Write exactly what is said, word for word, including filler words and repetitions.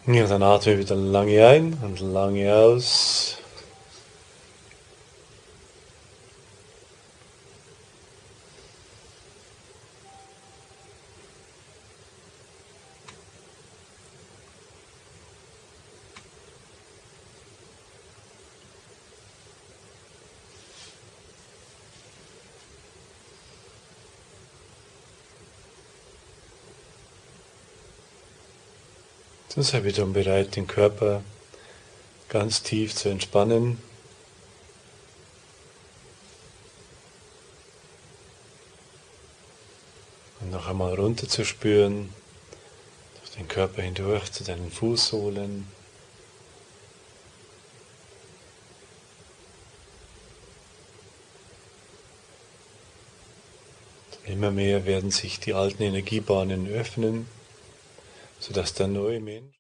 Ja, dann atme wieder lange ein und lange aus. Dann sei wiederum bereit, den Körper ganz tief zu entspannen. Und noch einmal runter zu spüren, durch den Körper hindurch zu deinen Fußsohlen. Immer mehr werden sich die alten Energiebahnen öffnen, sodass der neue Mensch